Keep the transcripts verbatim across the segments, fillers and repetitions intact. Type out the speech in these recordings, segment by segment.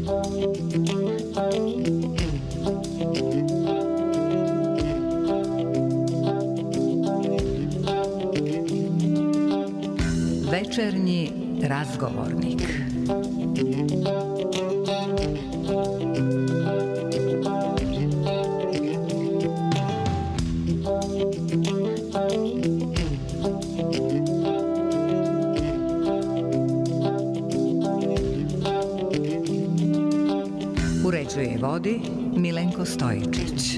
Večernji razgovornik. Uređuje i vodi Milenko Stojičić.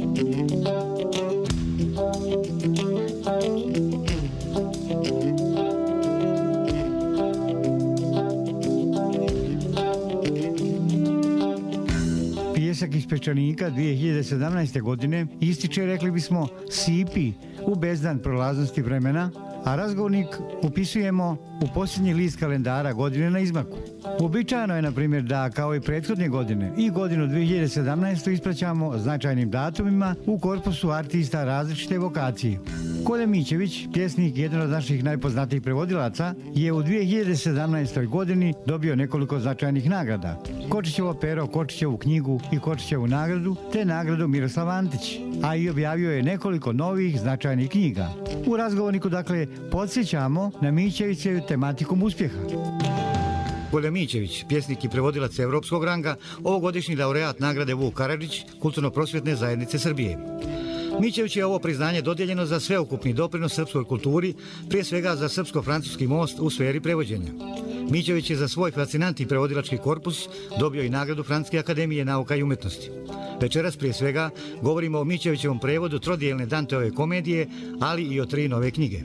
Pjesak iz Pečanika dvije hiljade sedamnaeste. godine ističe, rekli bismo, sipi u bezdan prolaznosti vremena, a razgovornik upisujemo u posljednji list kalendara godine na izmaku. Uobičajeno je, na primjer, da kao i prethodne godine i godinu dvije hiljade sedamnaeste. ispraćamo značajnim datumima u korpusu artista različite vokacije. Kolja Mićević, pjesnik, jedan od naših najpoznatijih prevodilaca, je u dvije hiljade sedamnaestoj. godini dobio nekoliko značajnih nagrada. Kočićevo pero, Kočićevu knjigu i Kočićevu nagradu, te nagradu Miroslav Antić, a i objavio je nekoliko novih značajnih knjiga. U razgovorniku, dakle, podsjećamo na Mićevićevu tematikom uspjeha. Kolja Mićević, pjesnik i prevodilac evropskog ranga, ovogodišnji laureat nagrade Vuk Karadžić, Kulturno-prosvjetne zajednice Srbije. Mićević je ovo priznanje dodijeljeno za sveukupni doprinos srpskoj kulturi, prije svega za srpsko-francuski most u sferi prevođenja. Mićević je za svoj fascinantni prevodilački korpus dobio i nagradu Francuske akademije nauka i umetnosti. Večeras prije svega govorimo o Mićevićevom prevodu trodijelne Danteove komedije, ali i o tri nove knjige.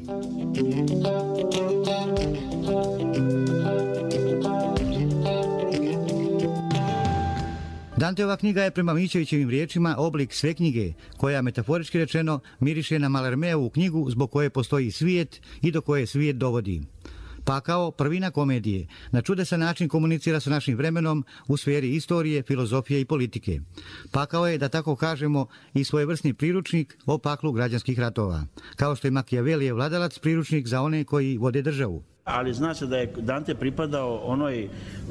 Danteova knjiga je prema Mićevićevim riječima oblik sve knjige, koja metaforički rečeno miriše na Malarmeovu knjigu zbog koje postoji svijet i do koje svijet dovodi. Pakao, prvina komedije, na čudesan način komunicira sa našim vremenom u sferi istorije, filozofije i politike. Pakao je, da tako kažemo, i svojevrsni priručnik o paklu građanskih ratova, kao što je Makijavelijev vladalac priručnik za one koji vode državu. Ali zna se da je Dante pripadao onoj e,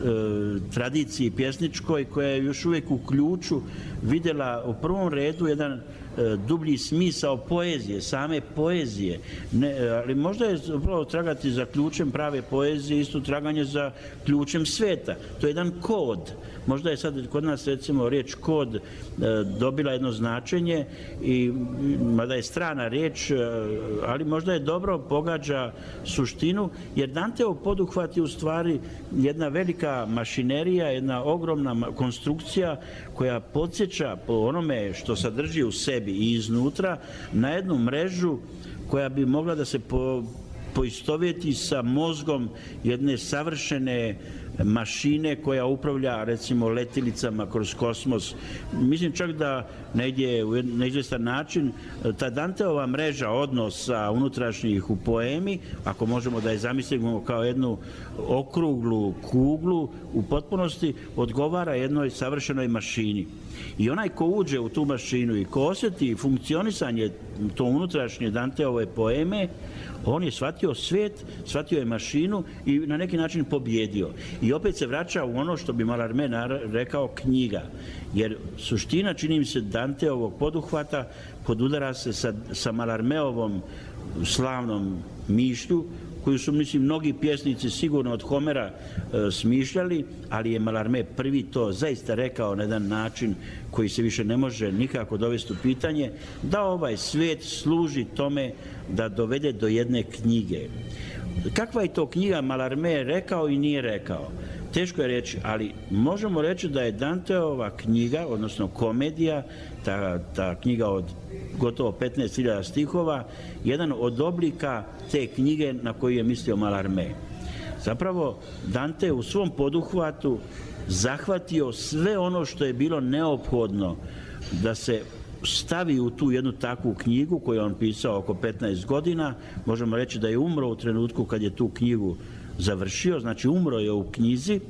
tradiciji pjesničkoj koja je još uvijek u ključu vidjela u prvom redu jedan e, dublji smisao poezije, same poezije. Ne, ali možda je upravo tragati za ključem prave poezije, isto traganje za ključem sveta. To je jedan kod. Možda je sad kod nas, recimo, riječ kod e, dobila jedno značenje, i mada je strana riječ, e, ali možda je dobro pogađa suštinu, jer Danteov poduhvat je u stvari jedna velika mašinerija, jedna ogromna konstrukcija koja podsjeća po onome što sadrži u sebi i iznutra na jednu mrežu koja bi mogla da se po, poistovjeti sa mozgom jedne savršene mašine koja upravlja, recimo, letilicama kroz kosmos. Mislim čak da negdje u neizvjestan način ta Danteova mreža odnosa unutrašnjih u poemi, ako možemo da je zamislimo kao jednu okruglu kuglu, u potpunosti odgovara jednoj savršenoj mašini. I onaj ko uđe u tu mašinu i ko osjeti funkcionisanje to unutrašnje Danteove poeme, on je shvatio svijet, shvatio je mašinu i na neki način pobjedio. I opet se vraća u ono što bi Malarmé rekao knjiga. Jer suština, čini mi se, Danteovog poduhvata podudara se sa, sa Malarmeovom slavnom mišlju, koju su, mislim, mnogi pjesnici sigurno od Homera e, smišljali, ali je Malarmé prvi to zaista rekao na jedan način koji se više ne može nikako dovesti u pitanje, da ovaj svijet služi tome da dovede do jedne knjige. Kakva je to knjiga, Malarmé rekao i nije rekao? Teško je reći, ali možemo reći da je Danteova knjiga, odnosno komedija, ta, ta knjiga od gotovo petnaest hiljada stihova, jedan od oblika te knjige na koju je mislio Malarmé. Zapravo, Dante u svom poduhvatu zahvatio sve ono što je bilo neophodno da se stavi u tu jednu takvu knjigu koju je on pisao oko petnaest godina. Možemo reći da je umro u trenutku kad je tu knjigu završio, znači umro je u knjizi,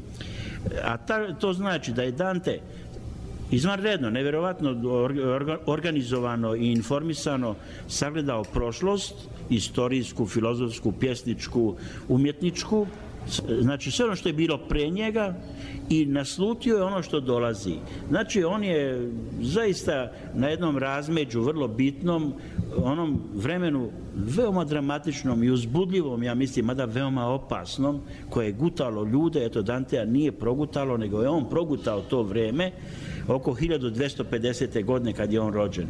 a ta, to znači da je Dante izvanredno, nevjerovatno organizovano i informisano sagledao prošlost, istorijsku, filozofsku, pjesničku, umjetničku, Znači sve ono što je bilo pre njega i naslutio je ono što dolazi. Znači on je zaista na jednom razmeđu vrlo bitnom, onom vremenu veoma dramatičnom i uzbudljivom, ja mislim, mada veoma opasnom, koje je gutalo ljude. Eto, Dantea nije progutalo, nego je on progutao to vreme oko hiljadu dvesta pedesete. godine kad je on rođen.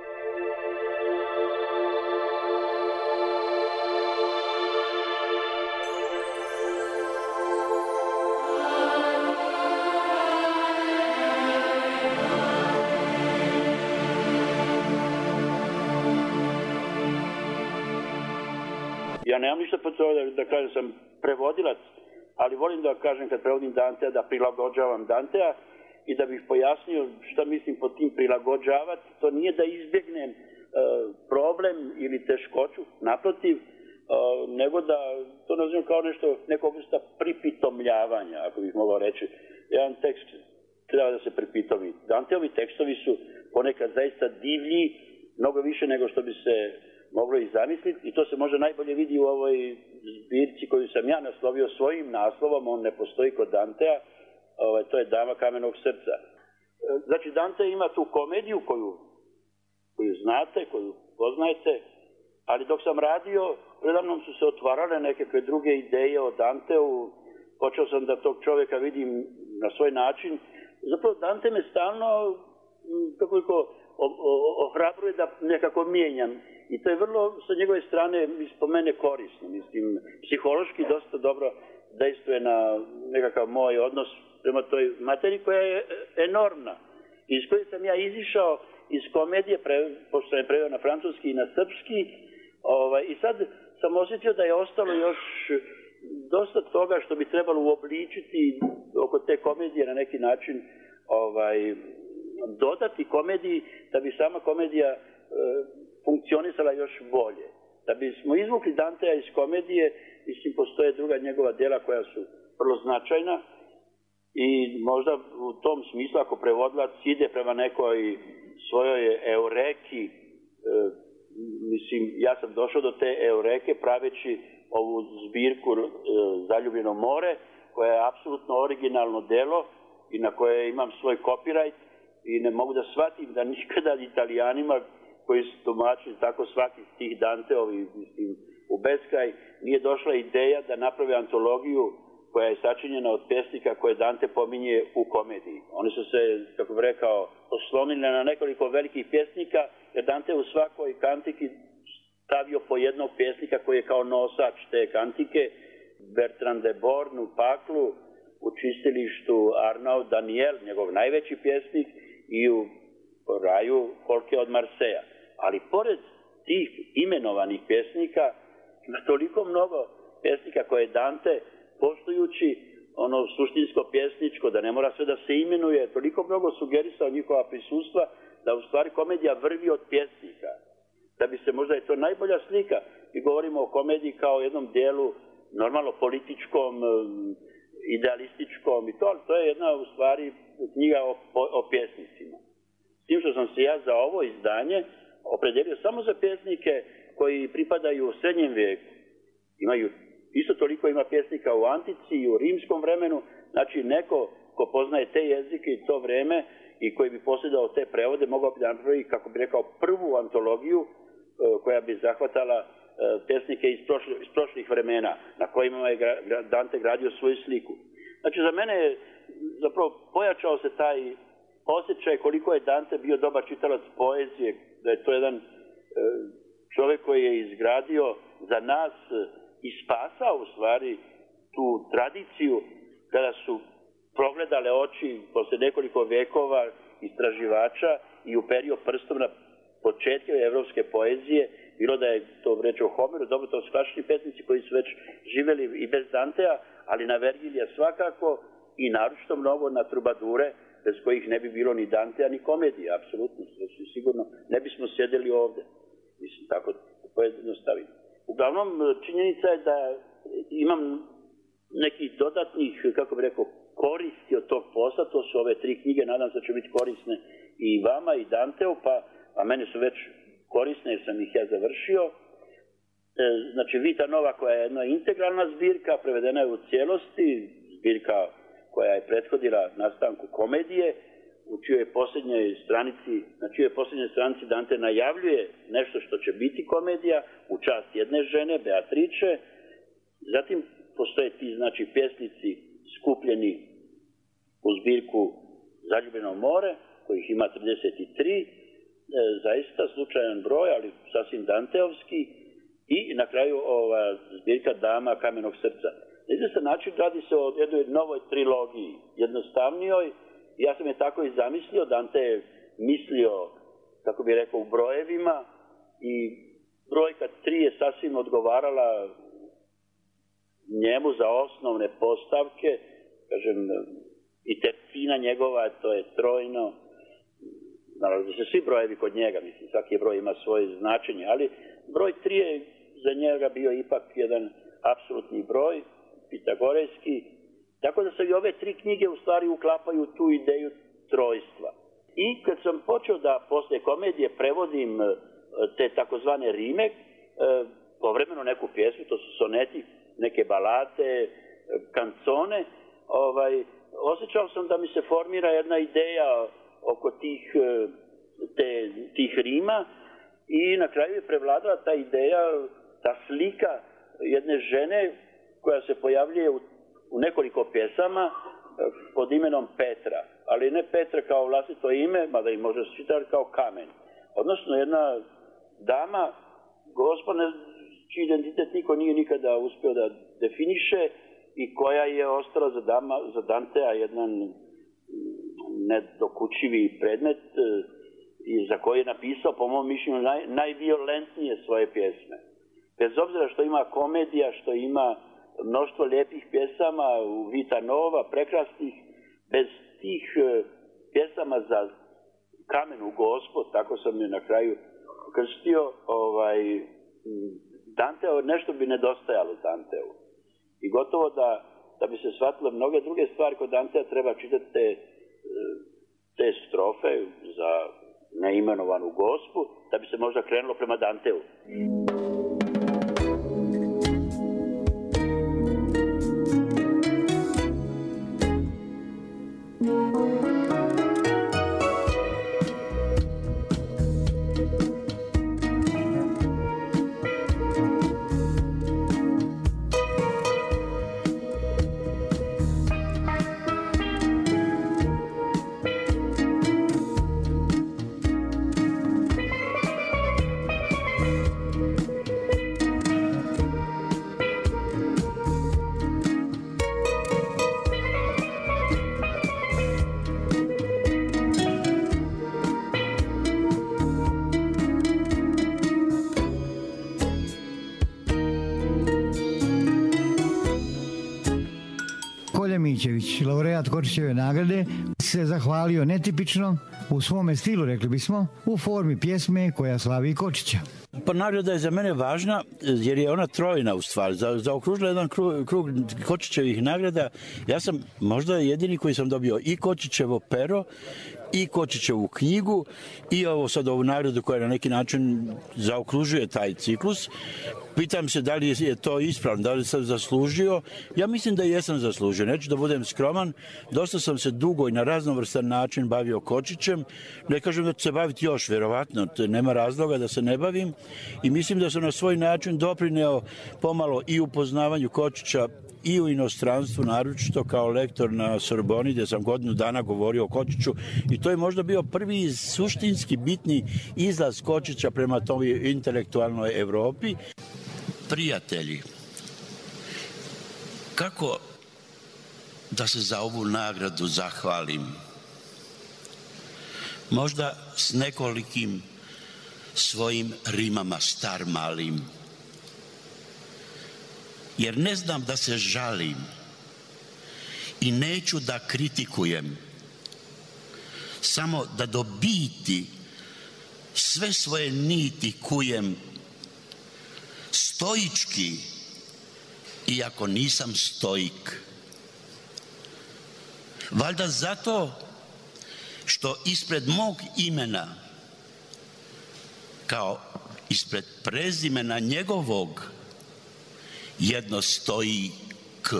Ja nemam ništa po to da, da kažem sam prevodilac, ali volim da kažem kad prevodim Dantea da prilagođavam Dantea i da bih pojasnio šta mislim pod tim prilagođavati. To nije da izbjegnem e, problem ili teškoću, naprotiv, e, nego da to nazivam kao nešto, nekog vrsta pripitomljavanja, ako bih mogao reći. Jedan tekst treba da se pripitomi. Danteovi tekstovi su ponekad zaista divlji, mnogo više nego što bi se moglo i zamisliti, i to se možda najbolje vidi u ovoj zbirci koju sam ja naslovio svojim naslovom, on ne postoji kod Dantea, ovaj, to je Dama kamenog srca. Znači, Dante ima tu komediju koju, koju znate, koju poznajete, ali dok sam radio, predamnom su se otvarale nekakve druge ideje o Danteu, počeo sam da tog čovjeka vidim na svoj način. Zapravo Dante me stalno, kako ohrabruje da nekako mijenjam. I to je vrlo sa njegove strane po mene korisno. Mislim, psihološki dosta dobro dejstvuje na nekakav moj odnos prema toj materiji koja je enormna. Iz koje sam ja izišao iz komedije, pre, pošto sam je preveo na francuski i na srpski, ovaj, i sad sam osjetio da je ostalo još dosta toga što bi trebalo uobličiti oko te komedije na neki način, ovaj, dodati komediji da bi sama komedija e, funkcionisala još bolje. Da bismo izvukli Dantea iz komedije, mislim, postoje druga njegova djela koja su vrlo značajna i možda u tom smislu, ako prevodilac ide prema nekoj svojoj eureki, e, mislim, ja sam došao do te eureke praveći ovu zbirku e, Zaljubljeno more, koja je apsolutno originalno delo i na koje imam svoj copyright i ne mogu da shvatim da nikada Italijanima koji su tumačili tako svaki stih Danteovi, mislim, u beskraj, nije došla ideja da naprave antologiju koja je sačinjena od pesnika koje Dante pominje u komediji. Oni su se, kako bih rekao, oslonili na nekoliko velikih pjesnika, jer Dante u svakoj kantiki stavio po jednog pjesnika koji je kao nosač te kantike, Bertrand de Born u Paklu, u Čistilištu Arnaud Daniel, njegov najveći pjesnik, i u Raju Kolke od Marseja. Ali pored tih imenovanih pjesnika ima toliko mnogo pjesnika koje Dante, poštujući ono suštinsko pjesničko, da ne mora sve da se imenuje, toliko mnogo sugerisao njihova prisustva, da u stvari komedija vrvi od pjesnika. Da bi se, možda je to najbolja slika, i govorimo o komediji kao jednom dijelu normalno političkom, idealističkom i to, ali to je jedna u stvari knjiga o, o pjesnicima. S tim što sam se ja za ovo izdanje opredelio samo za pjesnike koji pripadaju u srednjem vijeku. Imaju, isto toliko ima pjesnika u antici i u rimskom vremenu, znači neko ko poznaje te jezike i to vreme i koji bi posjedao te prevode, mogao bi da napravi, kako bi rekao, prvu antologiju koja bi zahvatala pjesnike iz, prošli, iz prošlih vremena, na kojima je Dante gradio svoju sliku. Znači, za mene je zapravo pojačao se taj osjećaj koliko je Dante bio dobar čitalac poezije, da je to jedan čovjek koji je izgradio za nas i spasao u stvari tu tradiciju kada su progledale oči posle nekoliko vekova istraživača i uperio prstom na početke evropske poezije, bilo da je to reč o Homeru, dobro, to su klasični pesnici koji su već živjeli i bez Dantea, ali na Vergilija svakako i naročito mnogo na trubadure, bez kojih ne bi bilo ni Dantea ni komedije, apsolutno, sigurno ne bismo sjedeli ovdje. Mislim, tako pojednostavim. Uglavnom, činjenica je da imam nekih dodatnih, kako bih rekao, koristi od tog posla, to su ove tri knjige, nadam se da će biti korisne i vama i Danteu, pa, a mene su već korisne jer sam ih ja završio. Znači, Vita Nova koja je jedna integralna zbirka, prevedena je u cijelosti, zbirka koja je prethodila nastanku komedije, u čijoj posljednjoj stranici, na čijoj posljednjoj stranici Dante najavljuje nešto što će biti komedija u čast jedne žene, Beatrice. Zatim postoje ti, znači, pjesnici skupljeni u zbirku Zaljubljeno more, kojih ima trideset tri, e, zaista slučajan broj, ali sasvim danteovski, i na kraju ova zbirka Dama kamenog srca. Na izvestan način radi se o jednoj novoj trilogiji, jednostavnijoj. Ja sam je tako i zamislio, Dante je mislio, kako bih rekao, u brojevima, i brojka tri je sasvim odgovarala njemu za osnovne postavke, kažem, i tercina njegova, to je trojno. Naravno da se svi brojevi kod njega, mislim, svaki broj ima svoje značenje, ali broj tri je za njega bio ipak jedan apsolutni broj, pitagorejski, tako da se i ove tri knjige u stvari uklapaju tu ideju trojstva. I kad sam počeo da posle komedije prevodim te takozvane rime, povremeno neku pjesmu, to su soneti, neke balade, kancone, ovaj, osjećao sam da mi se formira jedna ideja oko tih, te, tih rima, i na kraju je prevladala ta ideja, ta slika jedne žene koja se pojavljuje u, u nekoliko pjesama pod imenom Petra, ali ne Petra kao vlastito ime, mada i može se čitati kao kamen. Odnosno jedna dama, gospodine, čiji identitet niko nije nikada uspio da definiše i koja je ostala za, dama, za Dantea jedan nedokučivi predmet i za koji je napisao, po mom mišljenju, naj, najviolentnije svoje pjesme. Bez obzira što ima komedija, što ima mnoštvo lijepih pjesama u Vita Nova, prekrasnih, bez tih pjesama za Kamenu Gospod, tako sam je na kraju krstio, ovaj, Danteo, nešto bi nedostajalo Danteu. I gotovo da, da bi se shvatilo mnoge druge stvari kod Dantea, treba čitati te, te strofe za neimenovanu Gospu, da bi se možda krenulo prema Danteu. Mićević, laureat Kočićeve nagrade, se zahvalio netipično, u svome stilu, rekli bismo, u formi pjesme koja slavi Kočića. Pa nagrada je za mene važna jer je ona trojna u stvari. Za, zaokružila jedan krug, krug Kočićevih nagrada. Ja sam možda jedini koji sam dobio i Kočićevo pero, i Kočićevu knjigu, i ovo sad ovu nagradu koja na neki način zaokružuje taj ciklus. Pitam se da li je to ispravno, da li sam zaslužio. Ja mislim da jesam zaslužio. Neću da budem skroman. Dosta sam se dugo i na raznovrstan način bavio Kočićem. Ne kažem da ću se baviti još, vjerovatno. Nema razloga da se ne bavim. I mislim da sam na svoj način doprineo pomalo i upoznavanju Kočića i u inostranstvu, naročito kao lektor na Sorboni, gdje sam godinu dana govorio o Kočiću, i to je možda bio prvi suštinski bitni izlaz Kočića prema toj intelektualnoj Evropi. Prijatelji, kako da se za ovu nagradu zahvalim? Možda s nekolikim svojim rimama star malim. Jer ne znam da se žalim i neću da kritikujem, samo da do biti sve svoje niti kujem stoički, iako nisam stoik. Valjda zato što ispred mog imena kao ispred prezimena njegovog jedno stoji K.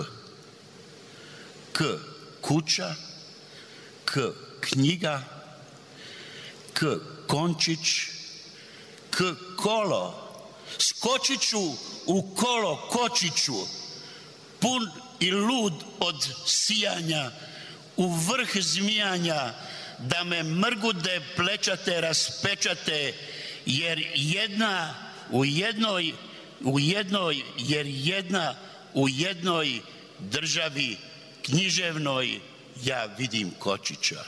K kuća, K knjiga, K končić, K kolo. Skočit ću u kolo kočiću, pun i lud od sijanja, u vrh zmijanja, da me mrgude plečate raspečate, jer jedna u jednoj, u jednoj, jer jedna u jednoj državi književnoj ja vidim Kočića.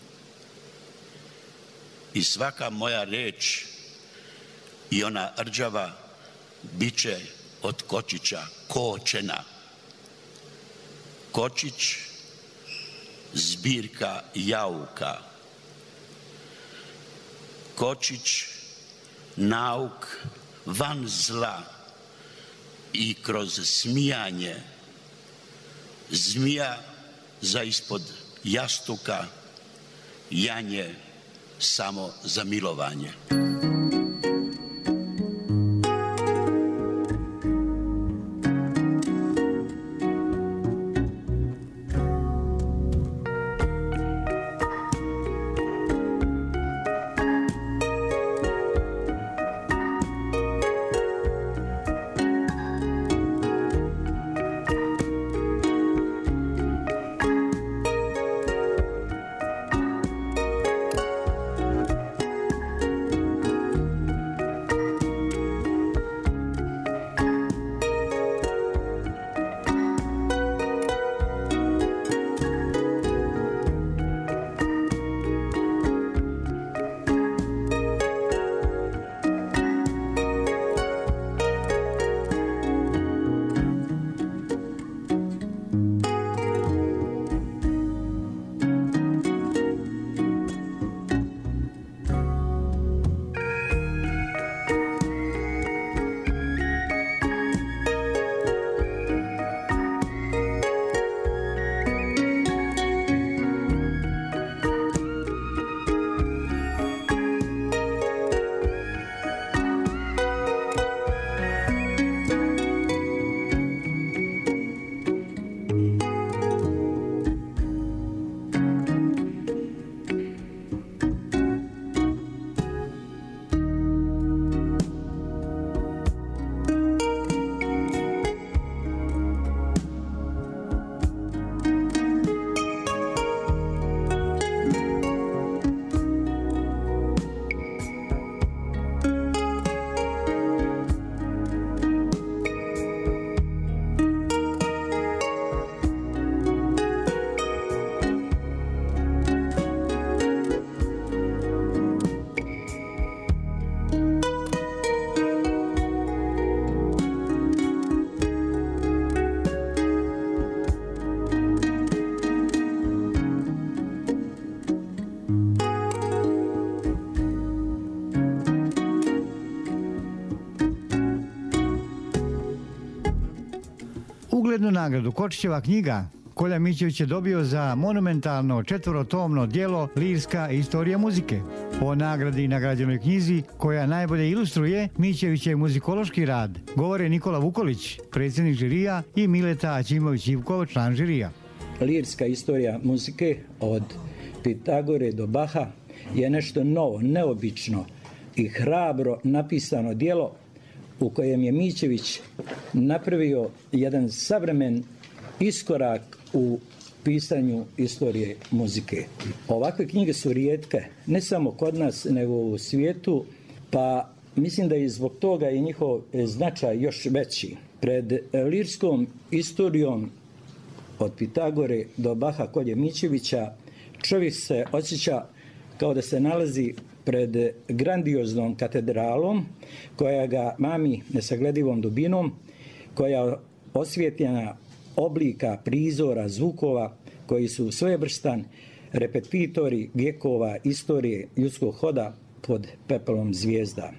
I svaka moja reč i ona rđava bit će od Kočića kočena. Kočić, zbirka jauka. Kočić, nauk van zla i kroz smijanje. Zmija za ispod jastuka, janje samo za milovanje. Uglednu nagradu Kočićeva knjiga Kolja Mićević je dobio za monumentalno četvorotomno djelo Lirska istorija muzike. O nagradi i nagrađenoj knjizi koja najbolje ilustruje Mićevićev muzikološki rad govore Nikola Vukolić, predsjednik žirija, i Mileta Aćimović-Ivkov, član žirija. Lirska istorija muzike od Pitagore do Baha je nešto novo, neobično i hrabro napisano djelo u kojem je Mićević napravio jedan savremen iskorak u pisanju istorije muzike. Ovakve knjige su rijetke, ne samo kod nas, nego u svijetu, pa mislim da je zbog toga i njihov značaj još veći. Pred lirskom istorijom od Pitagore do Baha Kolje Mićevića čovjek se osjeća kao da se nalazi pred grandioznom katedralom koja ga mami nesagledivom dubinom, koja osvjetljena oblika, prizora, zvukova koji su svojevrstan repetitori vjekova istorije ljudskog hoda pod pepelom zvijezda.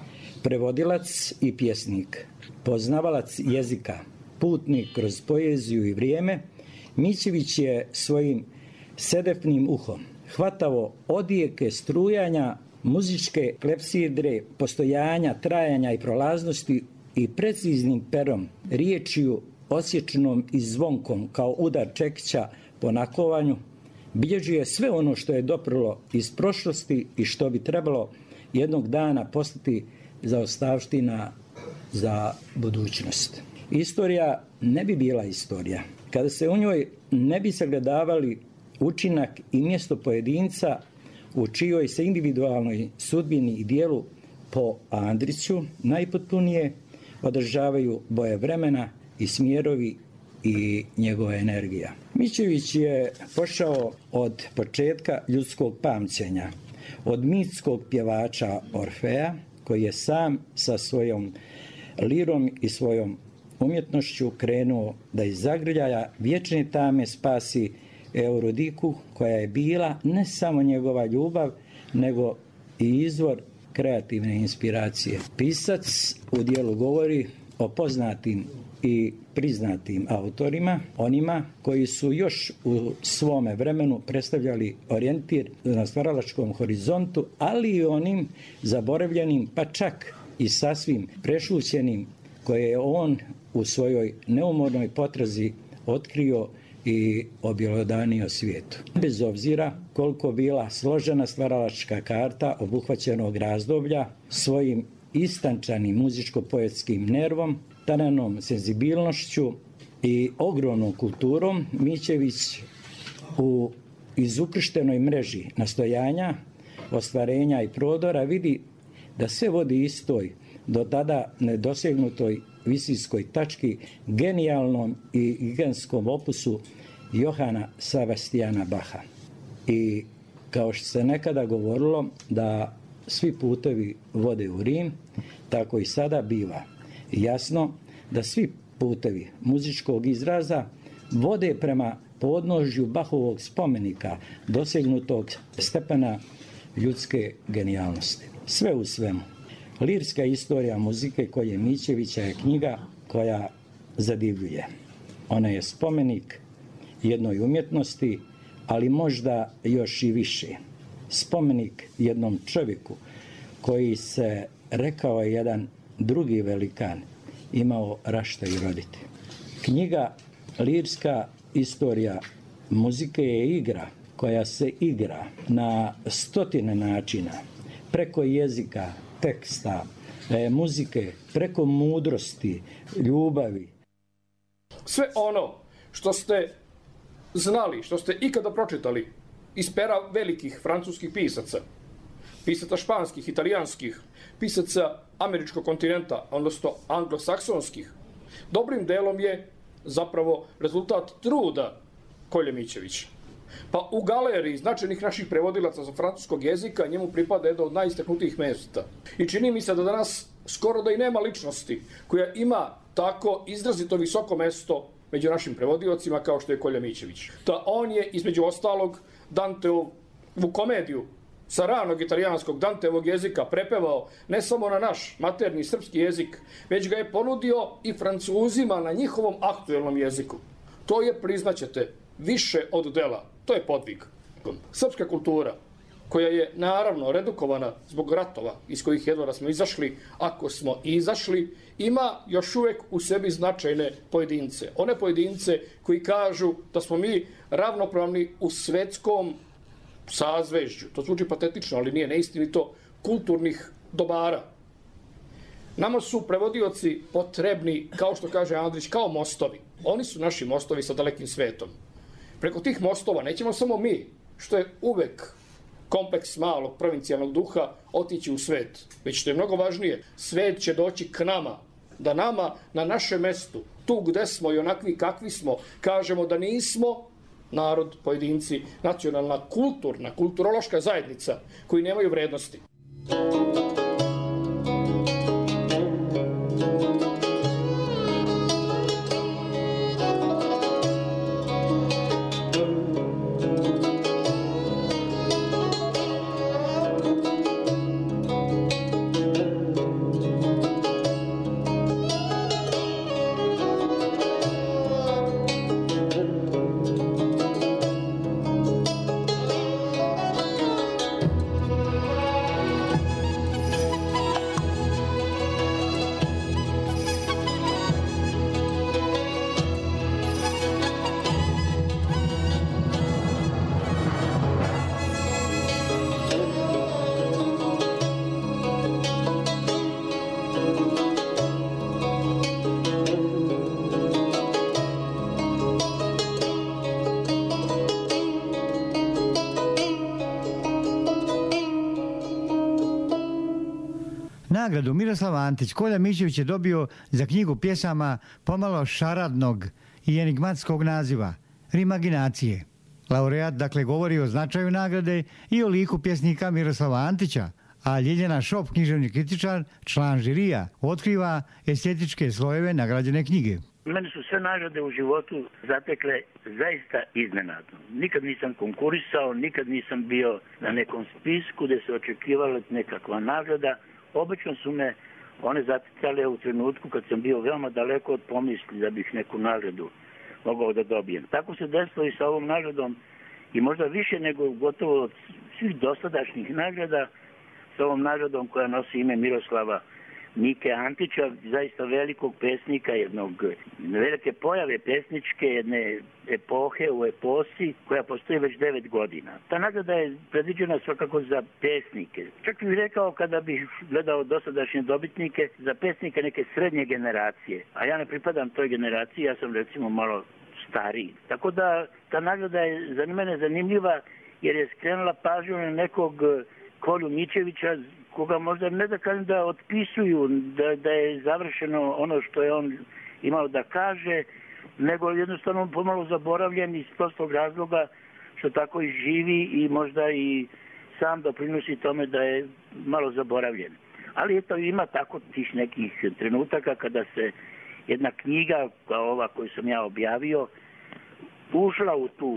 Prevodilac i pjesnik, poznavalac jezika, putnik kroz poeziju i vrijeme, Mićević je svojim sedefnim uhom hvatavo odjeke strujanja muzičke klepsidre, postojanja, trajanja i prolaznosti i preciznim perom, riječju, osječnom i zvonkom kao udar čekića po nakovanju, bilježi je sve ono što je doprlo iz prošlosti i što bi trebalo jednog dana postati zaostavština za budućnost. Istorija ne bi bila istorija kada se u njoj ne bi sagledavali učinak i mjesto pojedinca u čijoj se individualnoj sudbini i dijelu po Andriću najpotpunije održavaju boje vremena i smjerovi i njegova energija. Mićević je pošao od početka ljudskog pamćenja, od mitskog pjevača Orfeja, koji je sam sa svojom lirom i svojom umjetnošću krenuo da iz zagrljaja vječne tame spasi Eurodiku, koja je bila ne samo njegova ljubav, nego i izvor kreativne inspiracije. Pisac u dijelu govori o poznatim i priznatim autorima, onima koji su još u svome vremenu predstavljali orijentir na stvaralačkom horizontu, ali i onim zaboravljenim, pa čak i sasvim prešućenim, koje je on u svojoj neumornoj potrazi otkrio i objelodanio svijetu. Bez obzira koliko bila složena stvaralačka karta obuhvaćenog razdoblja, svojim istančanim muzičko-poetskim nervom, tanenom senzibilnošću i ogromnom kulturom, Mićević u izukrštenoj mreži nastojanja, ostvarenja i prodora vidi da sve vodi istoj, do tada nedosegnutoj visinskoj tački, genijalnom i gigantskom opusu Johana Sebastijana Baha. I kao što se nekada govorilo da svi putevi vode u Rim, tako i sada biva jasno da svi putevi muzičkog izraza vode prema podnožju Bahovog spomenika, dosegnutog stepena ljudske genijalnosti. Sve u svemu, lirska istorija muzike koje Mićevića je knjiga koja zadivljuje. Ona je spomenik jednoj umjetnosti, ali možda još i više. Spomenik jednom čovjeku koji se, rekao je jedan drugi velikan, imao rašta i roditi. Knjiga lirska istorija muzike je igra koja se igra na stotine načina, preko jezika, teksta, e, muzike, preko mudrosti, ljubavi. Sve ono što ste znali, što ste ikada pročitali iz pera velikih francuskih pisaca, pisaca španskih, italijanskih, pisaca američkog kontinenta, odnosno anglosaksonskih, dobrim delom je zapravo rezultat truda Kolje Mićevića. Pa u galeriji značajnih naših prevodilaca za francuskog jezika njemu pripada jedno od najistaknutijih mjesta. I čini mi se da danas skoro da i nema ličnosti koja ima tako izrazito visoko mesto među našim prevodiocima kao što je Kolja Mićević. Da on je između ostalog Danteovu komediju sa ranog italijanskog Danteovog jezika prepevao ne samo na naš materni srpski jezik, već ga je ponudio i Francuzima na njihovom aktuelnom jeziku. To je, priznaćete, više od dela. To je podvig. Srpska kultura, koja je naravno redukovana zbog ratova iz kojih jedva da smo izašli, ako smo izašli, ima još uvijek u sebi značajne pojedince. One pojedince koji kažu da smo mi ravnopravni u svetskom sazvežđu. To zvuči patetično, ali nije neistinito, kulturnih dobara. Nama su prevodioci potrebni, kao što kaže Andrić, kao mostovi. Oni su naši mostovi sa dalekim svetom. Preko tih mostova nećemo samo mi, što je uvek kompleks malog provincijalnog duha, otići u svet. Već što je mnogo važnije, svet će doći k nama, da nama na našem mestu, tu gde smo i onakvi kakvi smo, kažemo da nismo narod, pojedinci, nacionalna, kulturna, kulturološka zajednica koji nemaju vrednosti. Nagradu Miroslav Antić Kolja Mićević je dobio za knjigu pjesama pomalo šaradnog i enigmatskog naziva Rimaginacije. Laureat dakle govori o značaju nagrade i o liku pjesnika Miroslava Antića, a Ljiljana Šop, književni kritičar, član žirija, otkriva estetičke slojeve nagrađene knjige. Mene su sve nagrade u životu zatekle zaista iznenadno. Nikad nisam konkurisao, nikad nisam bio na nekom spisku gdje se očekivala nekakva nagrada. Obično su me one zatekale u trenutku kad sam bio veoma daleko od pomisli da bih neku nagradu mogao da dobijem. Tako se desilo i sa ovom nagradom i možda više nego gotovo od svih dosadašnjih nagrada, sa ovom nagradom koja nosi ime Miroslava Mike Antića, zaista velikog pesnika, jednog velike pojave pesničke, jedne epohe u eposi koja postoji već devet godina. Ta nagrada je predviđena svakako za pesnike. Čak bih rekao, kada bih gledao dosadašnje dobitnike, za pesnike neke srednje generacije. A ja ne pripadam toj generaciji, ja sam recimo malo stariji. Tako da ta nagrada je za mene zanimljiva jer je skrenula pažnju na nekog Kolju Mićevića, koga možda ne da kažem da otpisuju, da, da je završeno ono što je on imao da kaže, nego jednostavno pomalo zaboravljen iz prostog razloga što tako i živi i možda i sam doprinosi tome da je malo zaboravljen. Ali eto, ima tako tih nekih trenutaka kada se jedna knjiga kao ova koju sam ja objavio ušla u tu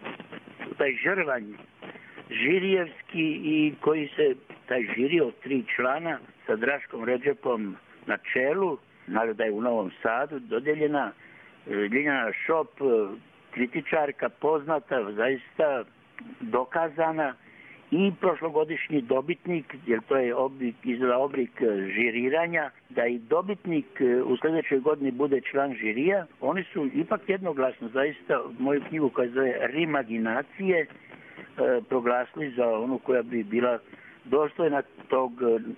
u taj žrvanj žirijevski i koji se taj žiri od tri člana sa Draškom Redžepom na čelu, nagrada je u Novom Sadu dodijeljena, Ljiljana Šop, kritičarka poznata, zaista dokazana i prošlogodišnji dobitnik, jer to je oblik, izgleda oblik žiriranja, da i dobitnik u sljedećoj godini bude član žirija. Oni su ipak jednoglasno zaista moju knjigu koja zove Rimaginacije proglasili za onu koja bi bila dostojna tog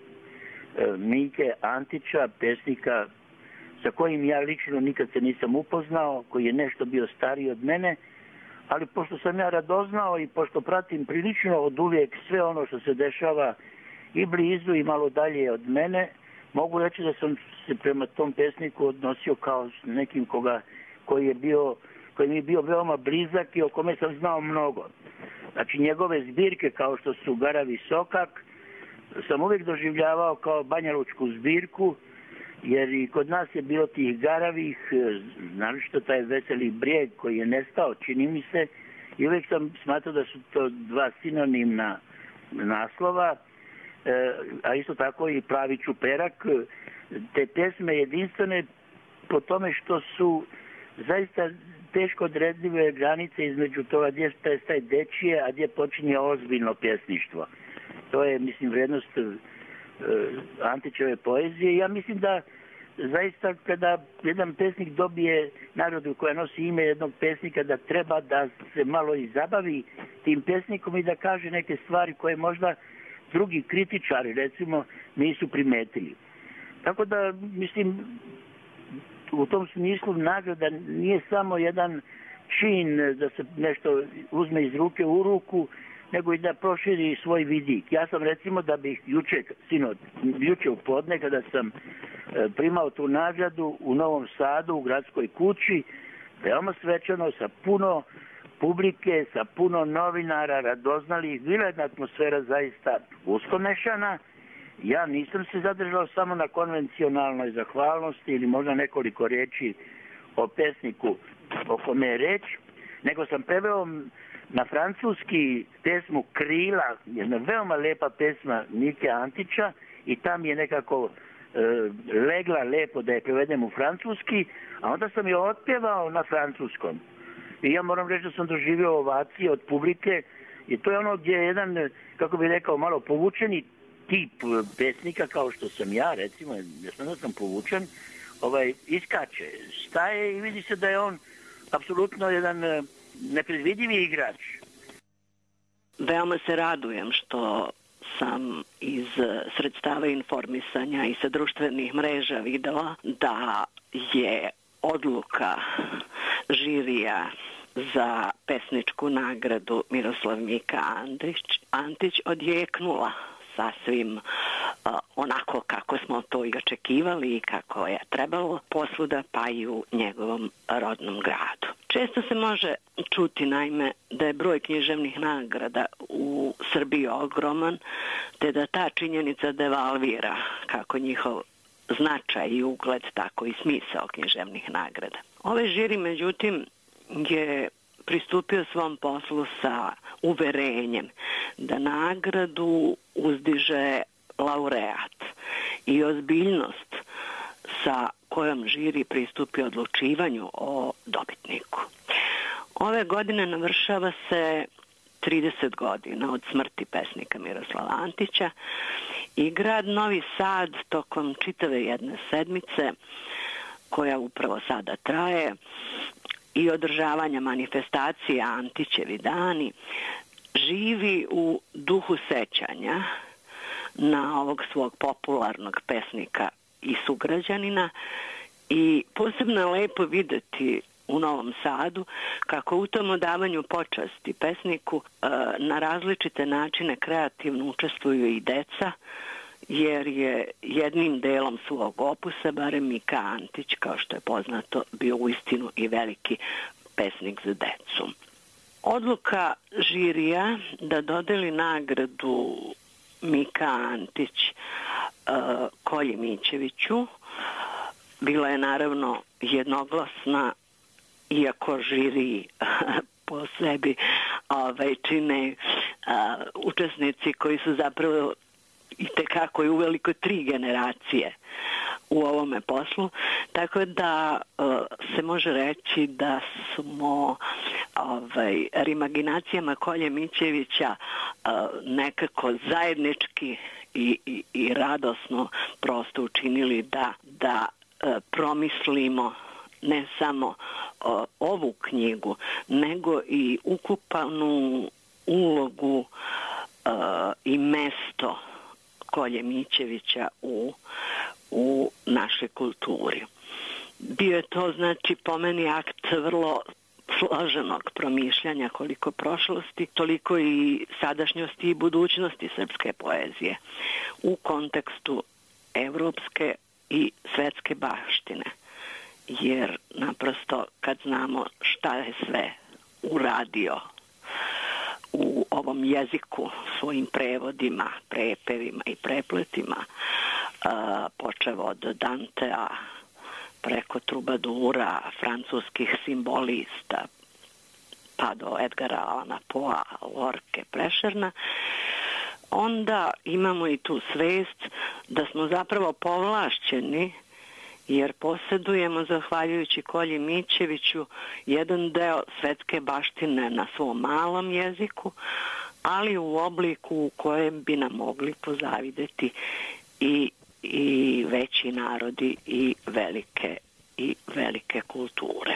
Mike Antića, pesnika sa kojim ja lično nikad se nisam upoznao, koji je nešto bio stariji od mene, ali pošto sam ja radoznao i pošto pratim prilično od uvijek sve ono što se dešava i blizu i malo dalje od mene, mogu reći da sam se prema tom pesniku odnosio kao s nekim koga, koji je bio, koji mi je bio veoma blizak i o kome sam znao mnogo. Znači njegove zbirke kao što su Garavi Sokak sam uvijek doživljavao kao banjalučku zbirku, jer i kod nas je bilo tih garavih, naročito taj Veseli brijeg koji je nestao, čini mi se, i uvijek sam smatrao da su to dva sinonimna naslova, a isto tako i Plavi čuperak. Te pesme jedinstvene po tome što su zaista teško odredljive granice između toga gdje prestaje dečije, a gdje počinje ozbiljno pjesništvo. To je, mislim, vrijednost uh, Antićeve poezije. Ja mislim da zaista kada jedan pesnik dobije nagradu koja nosi ime jednog pesnika, da treba da se malo i zabavi tim pesnikom i da kaže neke stvari koje možda drugi kritičari, recimo, nisu primetili. Tako da, mislim, u tom smislu nagrada nije samo jedan čin da se nešto uzme iz ruke u ruku, nego i da proširi svoj vidik. Ja sam recimo da bih juče, sino, juče u podne kada sam primao tu nagradu u Novom Sadu u gradskoj kući, veoma svečano, sa puno publike, sa puno novinara, radoznalih, bila jedna atmosfera zaista uskomešana. Ja nisam se zadržao samo na konvencionalnoj zahvalnosti ili možda nekoliko riječi o pesniku o kome je reč, nego sam preveo na francuski pesmu Krila, jedna veoma lepa pesma Mike Antića, i tam je nekako e, legla lepo da je prevedem u francuski, a onda sam je otpjevao na francuskom. I ja moram reći da sam doživio ovacije od publike i to je ono gdje je jedan, kako bih rekao, malo povučeni tip pesnika kao što sam ja, recimo, ja sam da sam povučen, ovaj, iskače, staje i vidi se da je on apsolutno jedan nepredvidivi igrač. Veoma se radujem što sam iz sredstava informisanja i sa društvenih mreža videla da je odluka žirija za pesničku nagradu Miroslav Mika Antić, Antić odjeknula sasvim uh, onako kako smo to i očekivali i kako je trebalo posvuda, pa i u njegovom rodnom gradu. Često se može čuti, naime, da je broj književnih nagrada u Srbiji ogroman, te da ta činjenica devalvira kako njihov značaj i ugled, tako i smisao književnih nagrada. Ovaj žiri, međutim, je pristupio svom poslu sa uverenjem da nagradu uzdiže laureat i ozbiljnost sa kojom žiri pristupi odlučivanju o dobitniku. Ove godine navršava se trideset godina od smrti pesnika Miroslava Antića i grad Novi Sad tokom čitave jedne sedmice, koja upravo sada traje, i održavanja manifestacija Antićevi dani, živi u duhu sećanja na ovog svog popularnog pesnika i sugrađanina i posebno je lepo videti u Novom Sadu kako u tom odavanju počasti pesniku e, na različite načine kreativno učestvuju i deca, jer je jednim delom svog opusa, barem Mika Antić, kao što je poznato, bio uistinu i veliki pesnik za decu. Odluka žirija da dodeli nagradu Mika Antić uh, Kolji Mićeviću bila je naravno jednoglasna, iako žiri po sebi ovaj, čine uh, učesnici koji su zapravo i tekako i uveliko tri generacije u ovome poslu, tako da uh, se može reći da smo ovaj, rimaginacijama Kolje Mićevića uh, nekako zajednički i, i, i radosno prosto učinili da, da uh, promislimo ne samo uh, ovu knjigu, nego i ukupanu ulogu uh, i mesto Kolje Mićevića u, u našoj kulturi. Bio je to, znači, po meni akt vrlo složenog promišljanja, koliko prošlosti, toliko i sadašnjosti i budućnosti srpske poezije u kontekstu evropske i svetske baštine. Jer naprosto kad znamo šta je sve uradio u ovom jeziku svojim prevodima, prepevima i prepletima, uh, počev od Dantea preko Trubadura, francuskih simbolista, pa do Edgara Allana Poa, Lorke, Prešerna, onda imamo i tu svest da smo zapravo povlašćeni jer posjedujemo, zahvaljujući Kolji Mićeviću, jedan deo svetske baštine na svom malom jeziku, ali u obliku u kojem bi nam mogli pozavideti i, i veći narodi i velike, i velike kulture.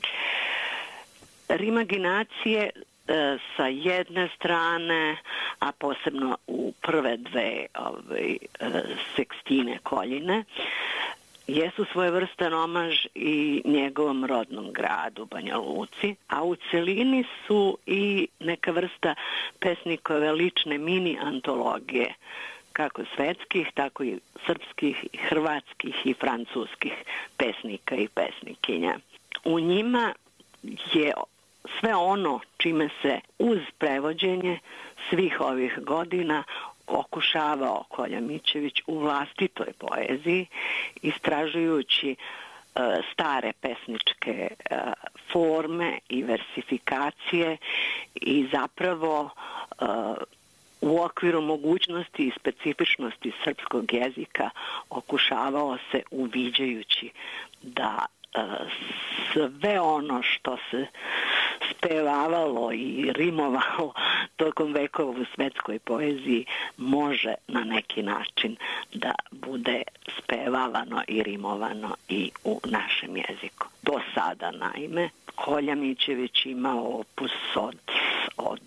Rimaginacije e, sa jedne strane, a posebno u prve dve ovaj, e, sekstine Koljine, jesu svojevrstan omaž i njegovom rodnom gradu Banja Luci, a u celini su i neka vrsta pesnikove lične mini antologije, kako svetskih, tako i srpskih, i hrvatskih i francuskih pesnika i pesnikinja. U njima je sve ono čime se uz prevođenje svih ovih godina okušavao Kolja Mićević u vlastitoj poeziji, istražujući uh, stare pesničke uh, forme i versifikacije i zapravo uh, u okviru mogućnosti i specifičnosti srpskog jezika okušavao se, uviđajući da uh, sve ono što se spevavalo i rimovalo tokom vekova u svetskoj poeziji može na neki način da bude spevavano i rimovano i u našem jeziku. Do sada, naime, Kolja Mićević imao opus od, od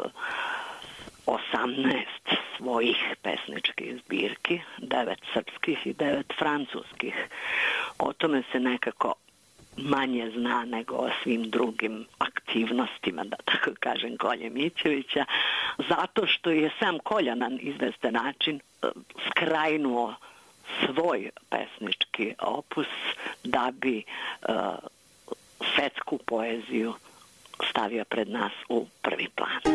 osamnaest svojih pesničkih zbirki, devet srpskih i devet francuskih. O tome se nekako manje zna nego o svim drugim aktivnostima aktivnostima, da tako kažem, Kolje Mićevića, zato što je sam Kolja na izvestan način skrajnuo svoj pesnički opus da bi uh, svetsku poeziju stavio pred nas u prvi plan.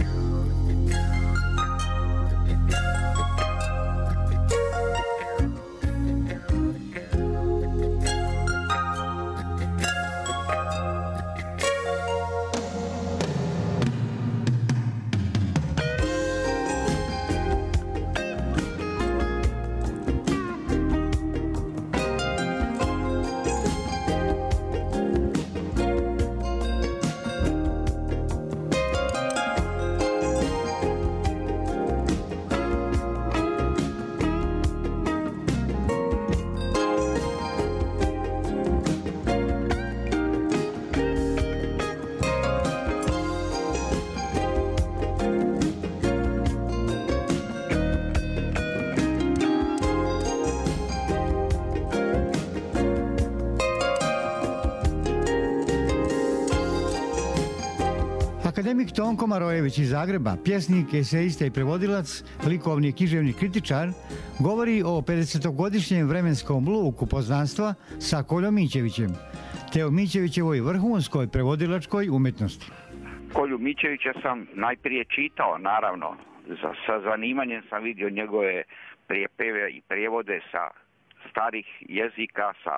Akademik Tonko Marojević iz Zagreba, pjesnik, esejista i prevodilac, likovni i književni kritičar, govori o pedesetogodišnjem vremenskom luku poznanstva sa Koljom Mićevićem, te o Mićevićevoj vrhunskoj prevodilačkoj umjetnosti. Kolju Mićevića sam najprije čitao, naravno, za, sa zanimanjem sam vidio njegove prijepeve i prijevode sa starih jezika, sa,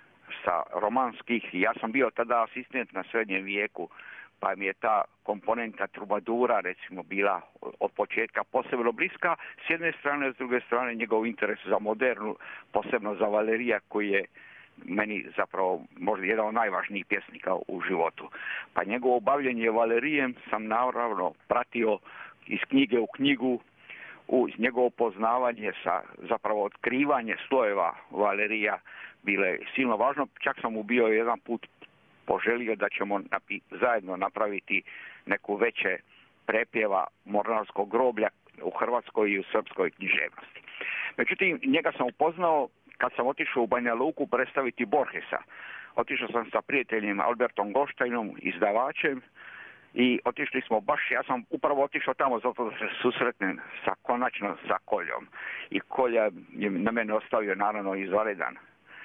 sa romanskih. Ja sam bio tada asistent na srednjem vijeku, pa mi je ta komponenta trubadura recimo bila od početka posebno bliska s jedne strane, s druge strane njegov interes za modernu, posebno za Valerija koji je meni zapravo možda jedan od najvažnijih pjesnika u životu. Pa njegovo bavljenje Valerijem sam naravno pratio iz knjige u knjigu, uz njegovo poznavanje sa zapravo otkrivanje slojeva Valerija bile silno važno. Čak sam mu bio jedan put poželio da ćemo napi- zajedno napraviti neku veće prepjeva Mornarskog groblja u hrvatskoj i u srpskoj književnosti. Međutim, njega sam upoznao kad sam otišao u Banja Luku predstaviti Borgesa. Otišao sam sa prijateljem Albertom Goštajnom, izdavačem, i otišli smo baš, ja sam upravo otišao tamo zato da se susretnem sa, konačno sa Koljom. I Kolja je na mene ostavio naravno izvanredan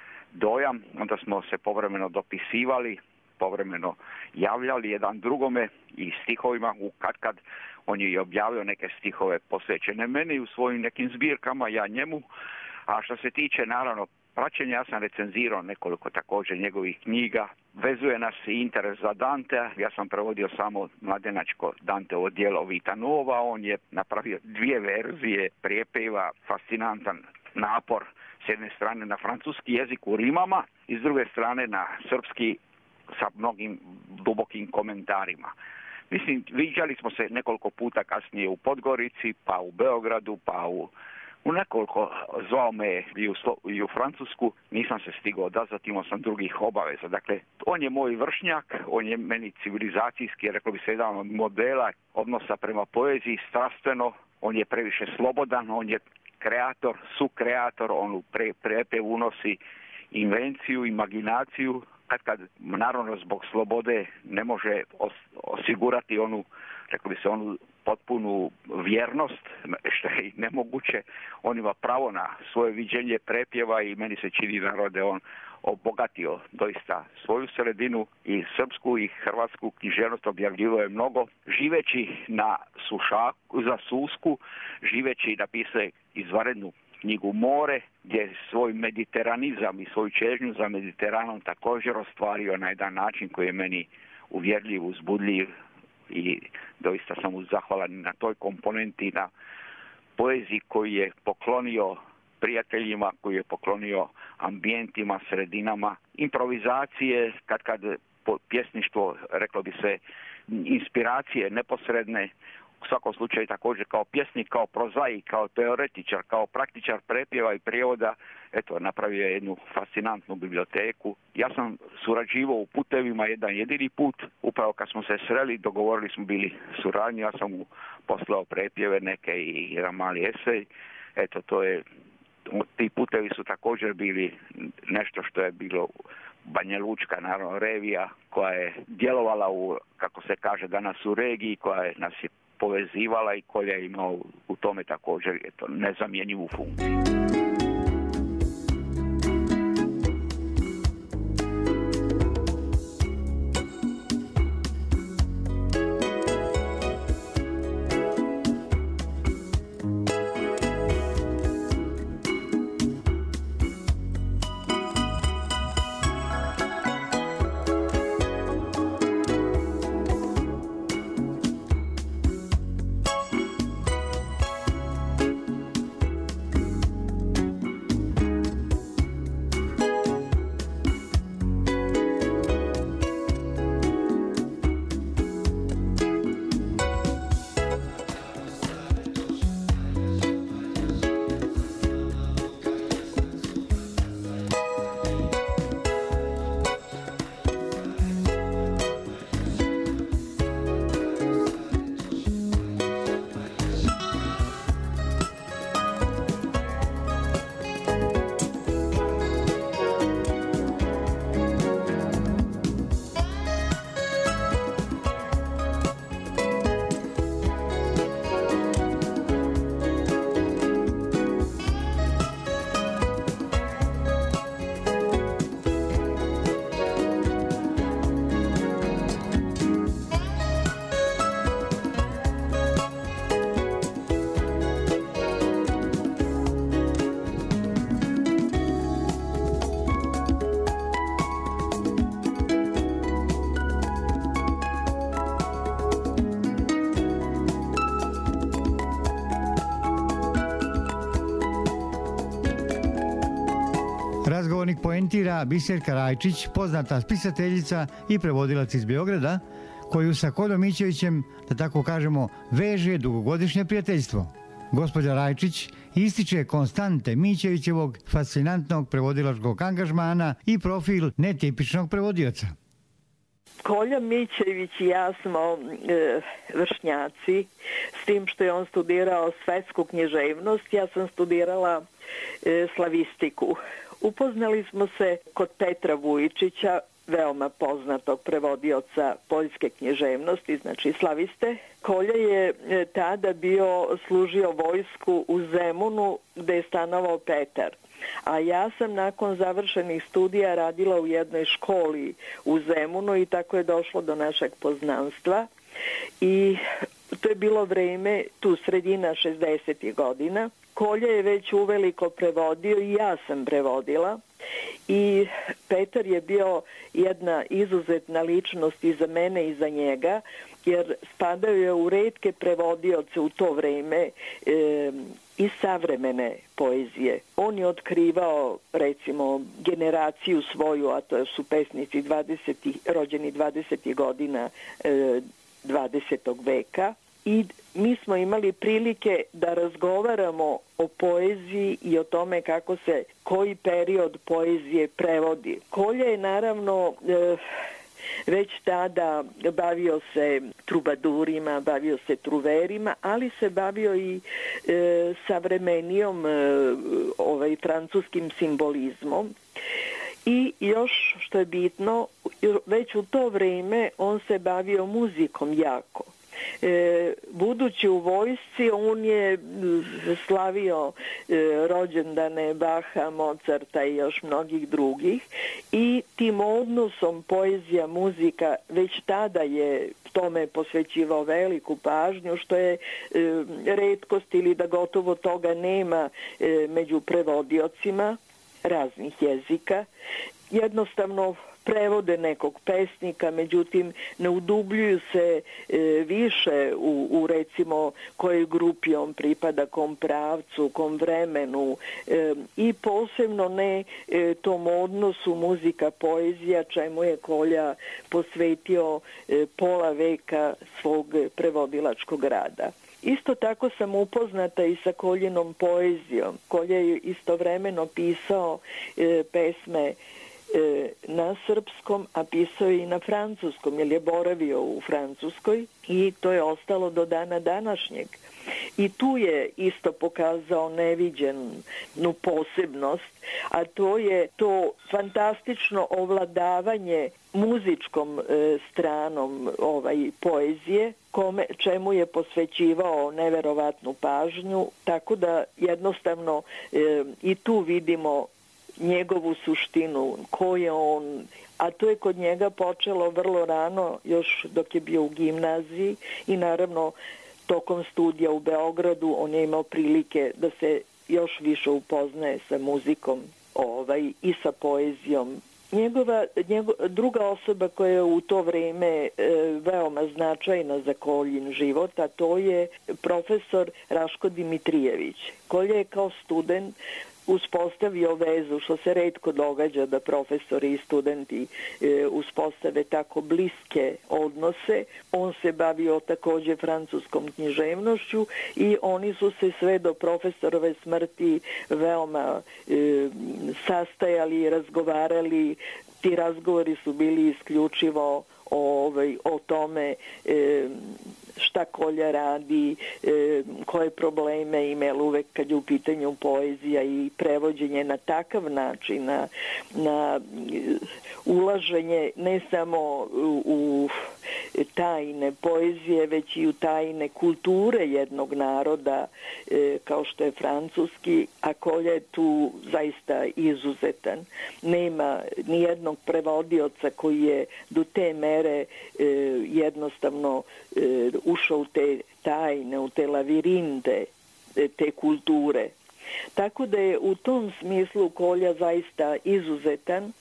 dojam, onda smo se povremeno dopisivali, povremeno javljali jedan drugome i stihovima, u kad kad on je i objavio neke stihove posvećene meni u svojim nekim zbirkama, ja njemu. A što se tiče naravno praćenja, ja sam recenzirao nekoliko također njegovih knjiga. Vezuje nas i interes za Dantea. Ja sam prevodio samo mladenačko Danteovo djelo Vita Nuova. On je napravio dvije verzije prijepeva, fascinantan napor. S jedne strane na francuski jezik u rimama i s druge strane na srpski sa mnogim dubokim komentarima. Mislim, viđali smo se nekoliko puta kasnije u Podgorici, pa u Beogradu, pa u, u nekoliko, zvao me i u, i u Francusku, nisam se stigao odazvati, imao sam drugih obaveza. Dakle, on je moj vršnjak, on je meni civilizacijski, rekao bi se, jedan od modela odnosa prema poeziji, strastveno, on je previše slobodan, on je kreator, sukreator, on u pre, prepev unosi invenciju, imaginaciju, kad kad naravno zbog slobode ne može os, osigurati onu, rekao bi se, onu potpunu vjernost, što je i nemoguće. On ima pravo na svoje viđenje prepjeva i meni se čini narode on obogatio doista svoju sredinu i srpsku i hrvatsku književnost, objavljivo je mnogo. Živeći na Sušaku, za Susku, živeći napisao izvanrednu knjigu More, gdje svoj mediteranizam i svoju čežnju za Mediteranom također ostvario na jedan način koji je meni uvjerljiv, uzbudljiv i doista sam mu zahvalan na toj komponenti, na poeziji koju je poklonio prijateljima, koju je poklonio ambijentima, sredinama, improvizacije, kad kad pjesništvo, reklo bi se, inspiracije neposredne. U svakom slučaju također kao pjesnik, kao prozaik, kao teoretičar, kao praktičar prepjeva i prijevoda, eto, napravio je jednu fascinantnu biblioteku. Ja sam surađivao u putevima jedan jedini put, upravo kad smo se sreli, dogovorili smo bili suradnju, ja sam mu poslao prepjeve neke i jedan mali esej. Eto, to je, ti putevi su također bili nešto što je bilo Banjalučka naravno revija koja je djelovala u, kako se kaže danas u regiji, koja je, nas je povezivala i koja je imao u tome također je to nezamjenjivu funkciju. Razgovornik poentira Biserka Rajčić, poznata spisateljica i prevodilac iz Beograda, koju sa Kodom Mićevićem, da tako kažemo, veže dugogodišnje prijateljstvo. Gospođa Rajčić ističe konstante Mićevićevog fascinantnog prevodilačkog angažmana i profil netipičnog prevodioca. Kolja Mićević i ja smo e, vršnjaci, s tim što je on studirao svetsku književnost, ja sam studirala e, slavistiku. Upoznali smo se kod Petra Vujičića, veoma poznatog prevodioca poljske književnosti, znači slaviste. Kolja je e, tada bio, služio vojsku u Zemunu gde je stanovao Petar. A ja sam nakon završenih studija radila u jednoj školi u Zemunu i tako je došlo do našeg poznanstva. I to je bilo vreme, tu sredina šezdesetih godina. Kolja je već uveliko prevodio i ja sam prevodila. I Petar je bio jedna izuzetna ličnost i za mene i za njega, jer spadao je u retke prevodioce u to vreme e, i savremene poezije. On je otkrivao, recimo, generaciju svoju, a to su pesnici dvadesetih, rođeni dvadesetih godina e, dvadesetog veka. I mi smo imali prilike da razgovaramo o poeziji i o tome kako se koji period poezije prevodi. Kolja je naravno e, već tada bavio se trubadurima, bavio se truverima, ali se bavio i e, savremenijom e, ovaj, francuskim simbolizmom. I još što je bitno, već u to vrijeme on se bavio muzikom jako. E, budući u vojsci, on je slavio e, rođendane Baha, Mozarta i još mnogih drugih i tim odnosom poezija, muzika već tada je tome posvećivao veliku pažnju, što je e, retkost ili da gotovo toga nema e, među prevodiocima raznih jezika. Jednostavno prevode nekog pesnika, međutim ne udubljuju se e, više u, u recimo kojoj grupi on pripada, kom pravcu, kom vremenu e, i posebno ne e, tom odnosu muzika, poezija, čemu je Kolja posvetio e, pola veka svog prevodilačkog rada. Isto tako sam upoznata i sa Koljinom poezijom. Kolja je istovremeno pisao e, pesme na srpskom, a pisao je i na francuskom, jer je boravio u Francuskoj i to je ostalo do dana današnjeg. I tu je isto pokazao neviđenu posebnost, a to je to fantastično ovladavanje muzičkom e, stranom ovaj poezije, kome, čemu je posvećivao neverovatnu pažnju, tako da jednostavno e, i tu vidimo njegovu suštinu, ko je on, a to je kod njega počelo vrlo rano, još dok je bio u gimnaziji i naravno tokom studija u Beogradu on je imao prilike da se još više upoznaje sa muzikom ovaj, i sa poezijom. Njegova, njego, druga osoba koja je u to vreme e, veoma značajna za Koljin život, a to je profesor Raško Dimitrijević. Kolja je kao student uspostavio vezu, što se retko događa da profesori i studenti e, uspostave tako bliske odnose. On se bavio takođe francuskom književnošću i oni su se sve do profesorove smrti veoma e, sastajali i razgovarali. Ti razgovori su bili isključivo ovaj, o tome e, šta Kolja radi, e, koje probleme ima, jer uvek kad je u pitanju poezija i prevođenje na takav način, na, na ulaženje ne samo u, u tajne poezije, već i u tajne kulture jednog naroda, e, kao što je francuski, a Kolja je tu zaista izuzetan. Nema nijednog prevodioca koji je do te mere e, jednostavno e, ušao u te tajne, u te lavirinte te kulture. Tako da je u tom smislu Kolja zaista izuzetan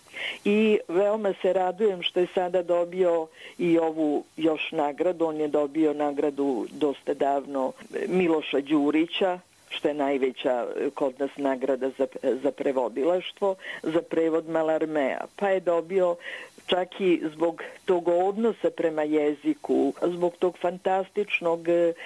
i veoma se radujem što je sada dobio i ovu još nagradu. On je dobio nagradu dosta davno Miloša Đurića, što je najveća kod nas nagrada za, za prevodilaštvo, za prevod Malarmea. Pa je dobio čak i zbog tog odnosa prema jeziku, zbog tog fantastičnog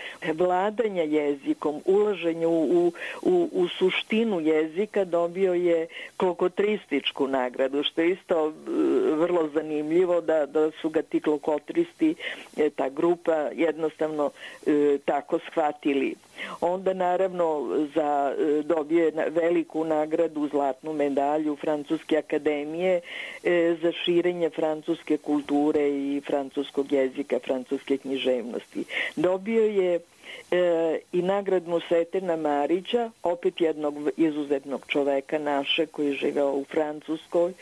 vladanja jezikom, ulaženja u, u, u suštinu jezika, dobio je klokotrističku nagradu, što je isto vrlo zanimljivo da, da su ga ti klokotristi, ta grupa, jednostavno tako shvatili. Onda naravno za, dobio je veliku nagradu, zlatnu medalju Francuske akademije e, za širenje francuske kulture i francuskog jezika, francuske književnosti. Dobio je e, i nagradu Setena Marića, opet jednog izuzetnog čoveka naše koji je živeo u Francuskoj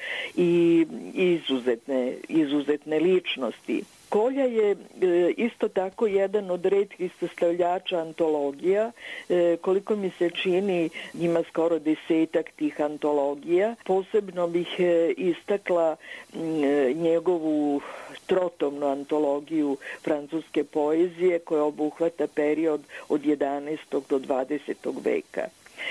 i izuzetne, izuzetne ličnosti. Kolja je e, isto tako jedan od retkih sastavljača antologija, e, koliko mi se čini ima skoro desetak tih antologija. Posebno bih e, istakla e, njegovu trotomnu antologiju francuske poezije koja obuhvata period od jedanaestog do dvadesetog veka.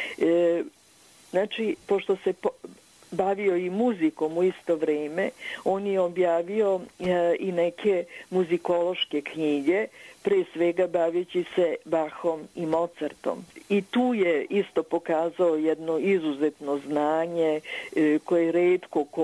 E, znači, pošto se po bavio i muzikom u isto vreme, on je objavio e, i neke muzikološke knjige, pre svega baveći se Bachom i Mozartom. I tu je isto pokazao jedno izuzetno znanje e, koje retko ko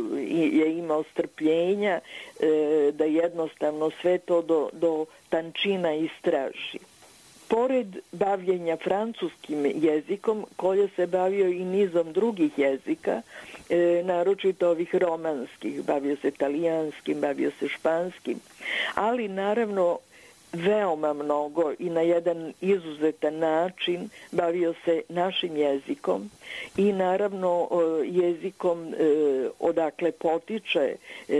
je imao strpljenja e, da jednostavno sve to do, do tančina istraži. Pored bavljenja francuskim jezikom, Kolja se bavio i nizom drugih jezika, e, naročito ovih romanskih, bavio se talijanskim, bavio se španskim, ali naravno veoma mnogo i na jedan izuzetan način bavio se našim jezikom i naravno jezikom odakle potiče,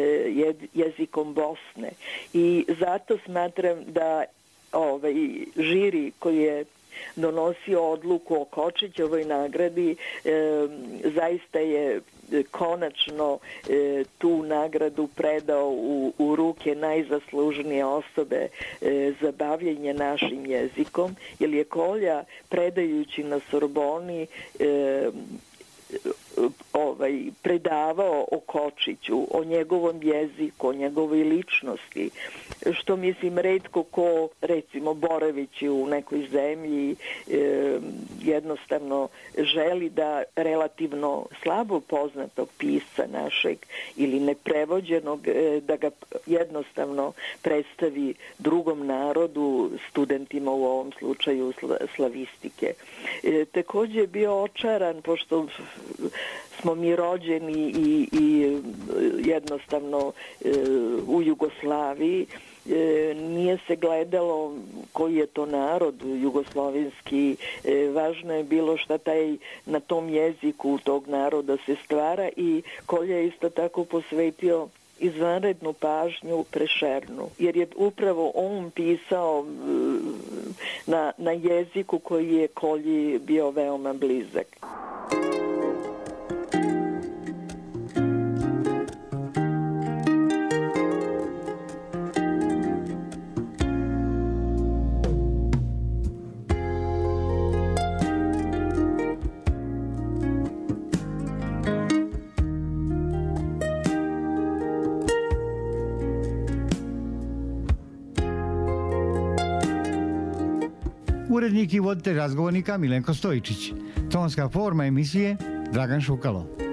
jezikom Bosne. I zato smatram da ovaj žiri koji je donosio odluku o Kočićevoj nagradi e, zaista je konačno e, tu nagradu predao u, u ruke najzaslužnije osobe e, za bavljenje našim jezikom, jer je Kolja predajući na Sorboni e, ovaj, predavao o Kočiću, o njegovom jeziku, o njegovoj ličnosti, što mislim retko ko recimo boravići u nekoj zemlji e, jednostavno želi da relativno slabo poznatog pisca našeg ili neprevođenog e, da ga jednostavno predstavi drugom narodu, studentima u ovom slučaju slavistike. E, takođe je bio očaran pošto smo mi rođeni i, i jednostavno e, u Jugoslaviji. E, nije se gledalo koji je to narod jugoslovenski, e, važno je bilo šta taj na tom jeziku tog naroda se stvara i Kolja je isto tako posvetio izvanrednu pažnju Prešernu, jer je upravo on pisao na, na jeziku koji je Kolji bio veoma blizak. Urednik i voditelj razgovornika Milenko Stojičić. Tonska forma emisije Dragan Šukalo.